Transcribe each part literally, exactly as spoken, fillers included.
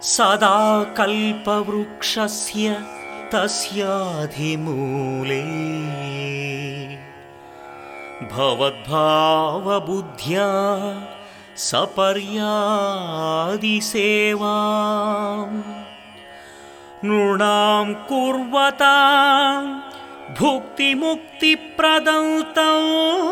सदा कल्पवृक्षस्य तस्याधिमूले भवद्भावबुद्ध्या सपर्यादि सेवां नृणां कुर्वतां भुक्तिमुक्तिप्रदं तं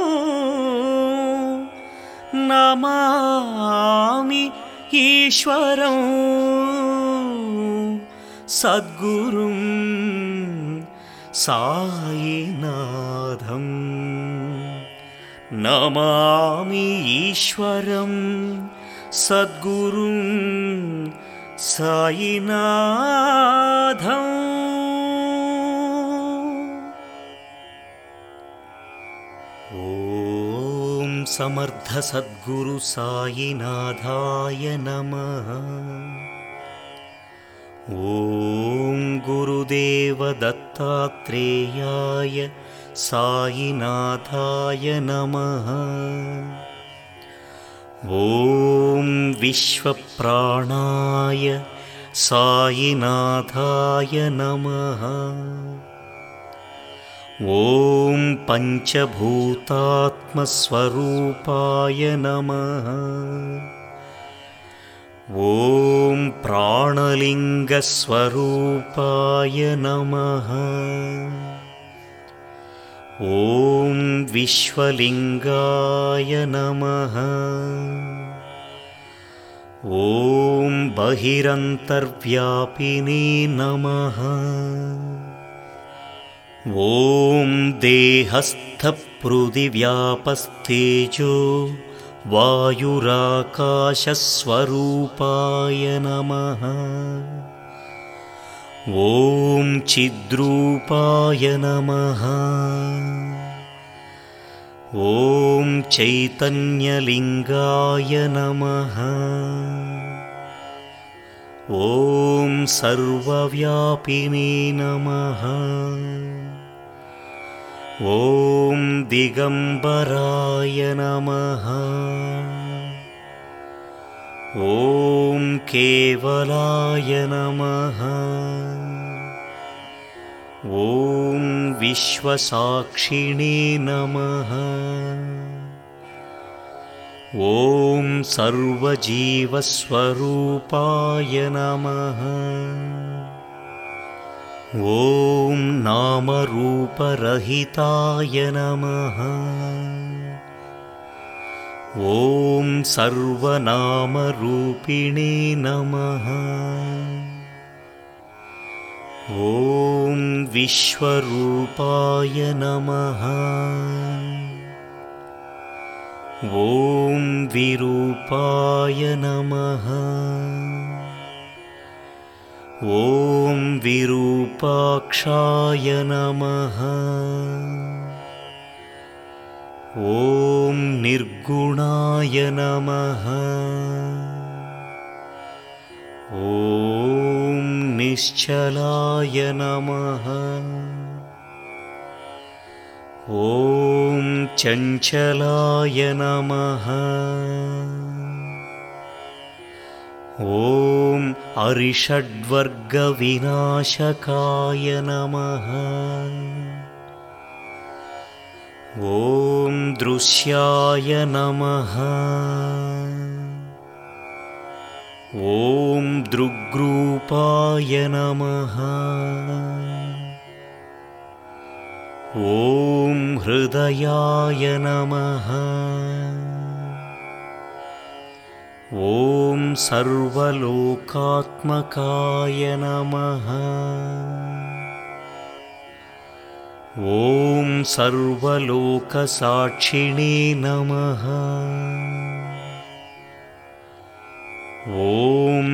नमामि ईश्वरं सद्गुरुं साईनाथं। नमामि ईश्वरं सद्गुरुं साईनाथम्। ॐ समर्थ सद्गुरु साईनाथाय नमः। ॐ गुरुदेव दत्तात्रेयाय साईनाथाय नमः। ॐ विश्वप्राणाय साईनाथाय नमः। ॐ पञ्चभूतात्मस्वरूपाय नमः। ॐ प्राणलिङ्गस्वरूपाय नमः। ॐ विश्वलिङ्गाय नमः। ॐ बहिरन्तर्व्यापिने नमः। ॐ देहस्थपृथिव्यापस्तेजो वायुराकाशस्वरूपाय नमः। ॐ चिद्रूपाय नमः। ॐ चैतन्यलिङ्गाय नमः। ॐ सर्वव्यापिने नमः। ॐ दिगम्बराय नमः। ॐ केवलाय नमः। ॐ विश्वसाक्षिणे नमः। ॐ सर्वजीवस्वरूपाय नमः। ॐ नामरूपरहिताय नमः। ॐ सर्वनामरूपिणे नमः। ॐ विश्वरूपाय नमः। ॐ विरूपाय नमः। ॐ विरूपाक्षाय नमः। ॐ निर्गुणाय नमः। ॐ निश्चलाय नमः। ॐ चञ्चलाय नमः। ॐ अरिषड्वर्गविनाशकाय नमः। ॐ दृश्याय नमः। ॐ दृग्रूपाय नमः। ॐ हृदयाय नमः। ॐ सर्वलोकात्मकाय नमः। ॐ सर्वलोकसाक्षिणे नमः। ॐ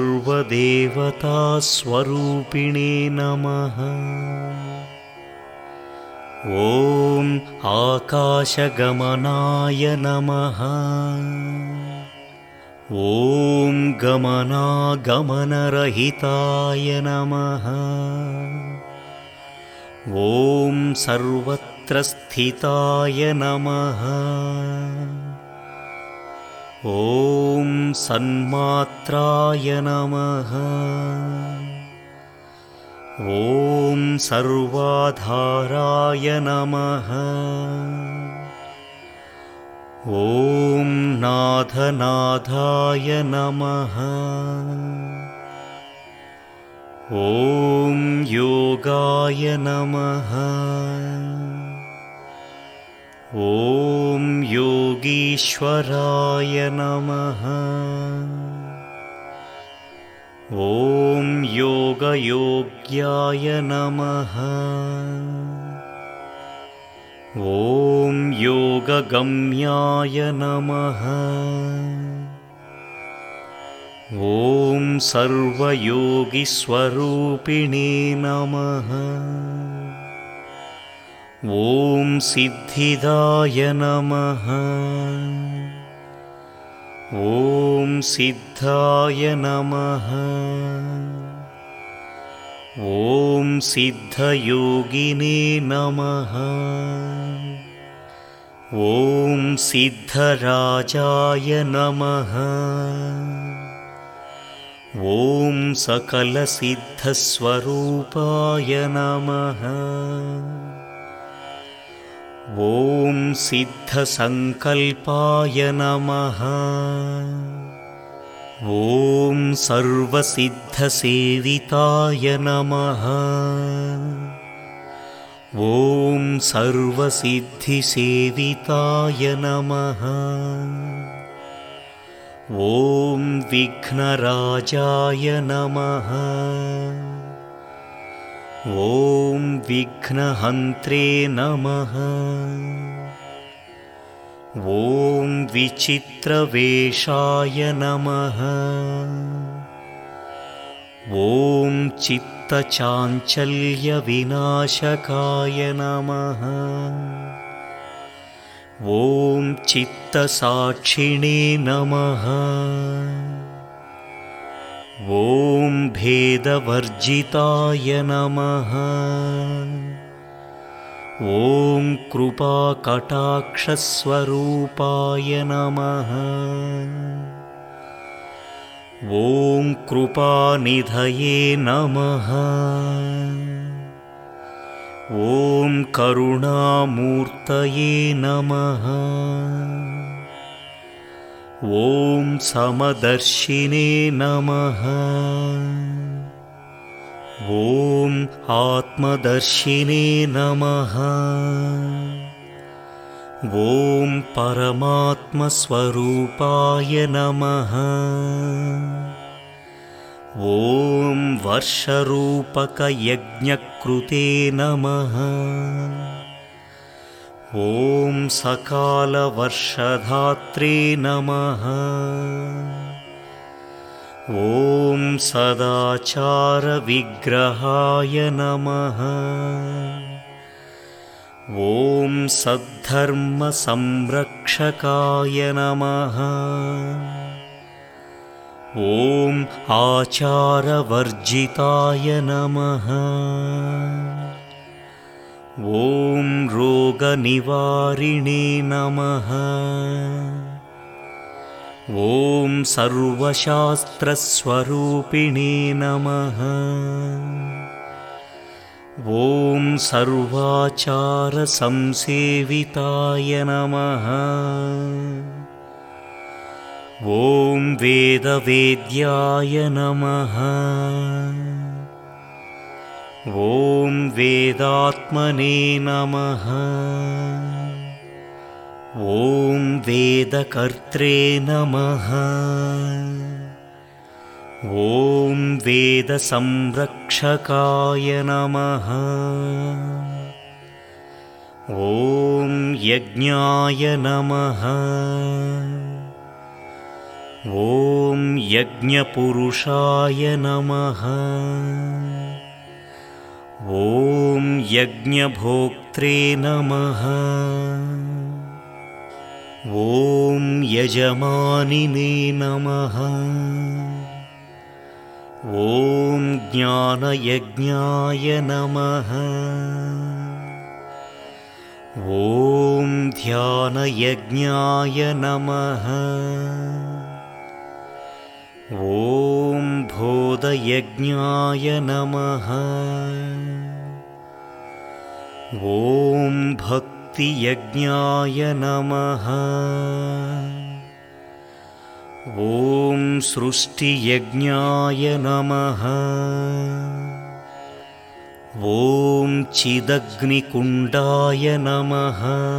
सर्वदेवतास्वरूपिणे नमः। ॐ आकाशगमनाय नमः। ॐ गमनागमनरहिताय नमः। ॐ सर्वत्र स्थिताय नमः। ॐ सन्मात्राय नमः। ॐ सर्वाधाराय नमः। ॐ नाथनाथाय नमः। ॐ योगाय नमः। ॐ योगीश्वराय नमः। ॐ योगयोग्याय नमः। ॐ योगगम्याय नमः। ॐ सर्वयोगिस्वरूपिणे नमः। ॐ सिद्धिदाय नमः। ॐ सिद्धाय नमः। ॐ सिद्धयोगिने नमः। ॐ सिद्धराजाय नमः। ॐ सकलसिद्धस्वरूपाय नमः। ॐ सिद्धसङ्कल्पाय नमः। ॐ सर्वसिद्धसेविताय नमः। ॐ सर्वसिद्धिसेविताय नमः। ॐ विघ्नराजाय नमः। ॐ विघ्नहन्त्रे नमः। ॐ विचित्रवेषाय नमः। ॐ चित्तचाञ्चल्यविनाशकाय नमः। ॐ चित्तसाक्षिणे नमः। ॐ भेदवर्जिताय नमः। ॐ कृपाकटाक्षस्वरूपाय नमः। ॐ कृपानिधये नमः। ॐ करुणामूर्तये नमः। ॐ समदर्शिने नमः। ॐ आत्मदर्शिने नमः। ॐ परमात्मस्वरूपाय नमः। ॐ वर्षरूपकयज्ञकृते नमः। ॐ सकालवर्षधात्रे नमः। ॐ सदाचारविग्रहाय नमः। ॐ सद्धर्मसंरक्षकाय नमः। ॐ आचारवर्जिताय नमः। ॐ रोगनिवारिणे नमः। ॐ सर्वशास्त्रस्वरूपिणे नमः। ॐ सर्वाचारसंसेविताय नमः। ॐ वेदवेद्याय नमः। ॐ वेदात्मने नमः। ॐ वेदकर्त्रे नमः। ॐ वेदसंरक्षकाय नमः। ॐ यज्ञाय नमः। ॐ यज्ञपुरुषाय नमः। ॐ यज्ञभोक्त्रे नमः। ॐ यजमानिने नमः। ॐ ज्ञानयज्ञाय नमः। ॐ ध्यानयज्ञाय नमः। ॐ बोधयज्ञाय नमः। ॐ भक्तियज्ञाय नमः। ॐ सृष्टियज्ञाय नमः। ॐ चिदग्निकुण्डाय नमः।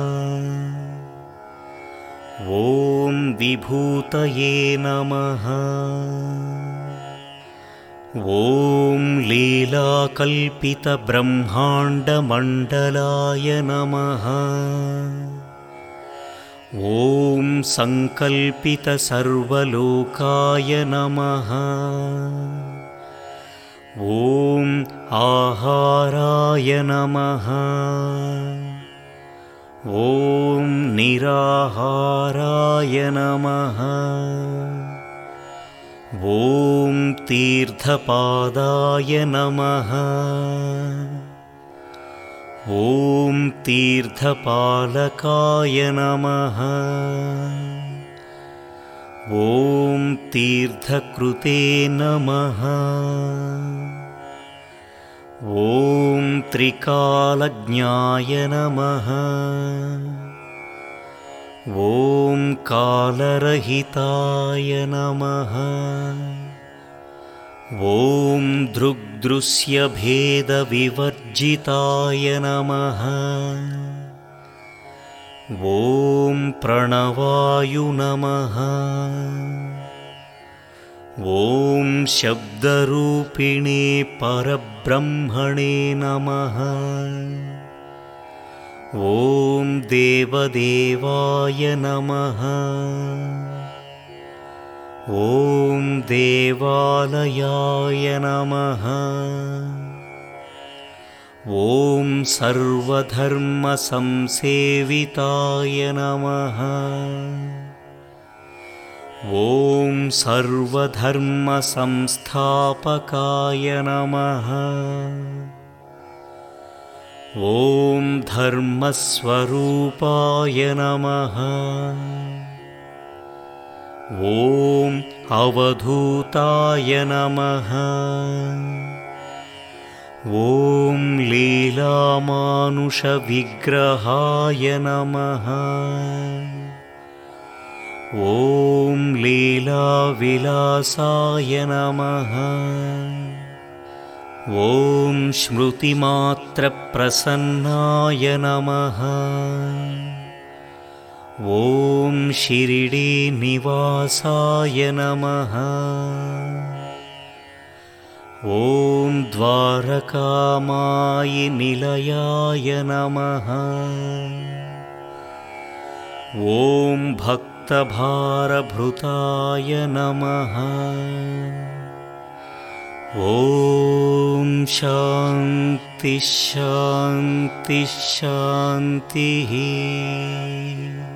ॐ विभूतये नमः। ॐ लीलाकल्पितब्रह्माण्डमण्डलाय नमः। ॐ सङ्कल्पितसर्वलोकाय नमः। ॐ आहाराय नमः। ॐ निराहाराय नमः। ॐ तीर्थपादाय नमः। ॐ तीर्थपालकाय नमः। ॐ तीर्थकृते नमः। ॐ त्रिकालज्ञाय नमः। ॐ कालरहिताय नमः। ॐ दृग्दृश्यभेदविवर्जिताय नमः। ॐ प्रणवाय नमः। ॐ शब्दरूपिणे परब्रह्मणे नमः। ॐ देवदेवाय नमः। ॐ देवालयाय नमः। ॐ सर्वधर्मसंसेविताय नमः। ॐ सर्वधर्मसंस्थापकाय नमः। ॐ धर्मस्वरूपाय नमः। ॐ अवधूताय नमः। ॐ लीलामानुषविग्रहाय नमः। ॐ लीलाविलासाय नमः। ॐ स्मृतिमात्रप्रसन्नाय नमः। ॐ शिरिडीनिवासाय नमः। ॐ द्वारकामायिनिलयाय नमः। ॐ भक्तभारभृताय नमः। ॐ शान्ति शान्ति शान्तिः।